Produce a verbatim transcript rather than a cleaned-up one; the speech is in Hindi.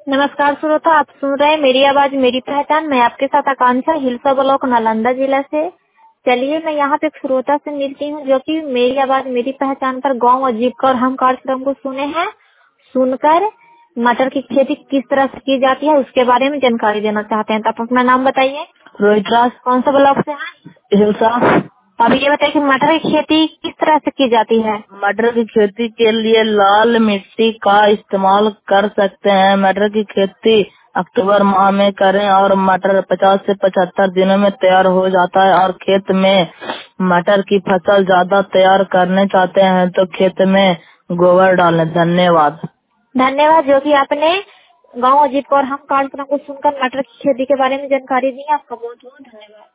नमस्कार श्रोता, आप सुन रहे हैं मेरी आवाज मेरी पहचान। मैं आपके साथ आकांक्षा, हिलसा ब्लॉक नालंदा जिला से। चलिए मैं यहाँ पे एक श्रोता से मिलती हूँ जो कि मेरी आवाज मेरी पहचान पर गांव अजीब और हम कार्यक्रम को सुने हैं। सुनकर मटर की खेती किस तरह से की जाती है उसके बारे में जानकारी देना चाहते हैं। तो आप अपना नाम बताइए। रोहित राज, कौन सा ब्लॉक से हैं? हिलसा। अभी ये बताइए कि मटर की खेती किस तरह से की जाती है। मटर की खेती के लिए लाल मिट्टी का इस्तेमाल कर सकते हैं। मटर की खेती अक्टूबर माह में करें और मटर पचास से पचहत्तर दिनों में तैयार हो जाता है। और खेत में मटर की फसल ज्यादा तैयार करने चाहते हैं तो खेत में गोबर डालें। धन्यवाद। धन्यवाद जो कि आपने गांव अजीत और हम कार्यक्रम को सुनकर मटर की खेती के बारे में जानकारी दी। आपका बहुत बहुत धन्यवाद।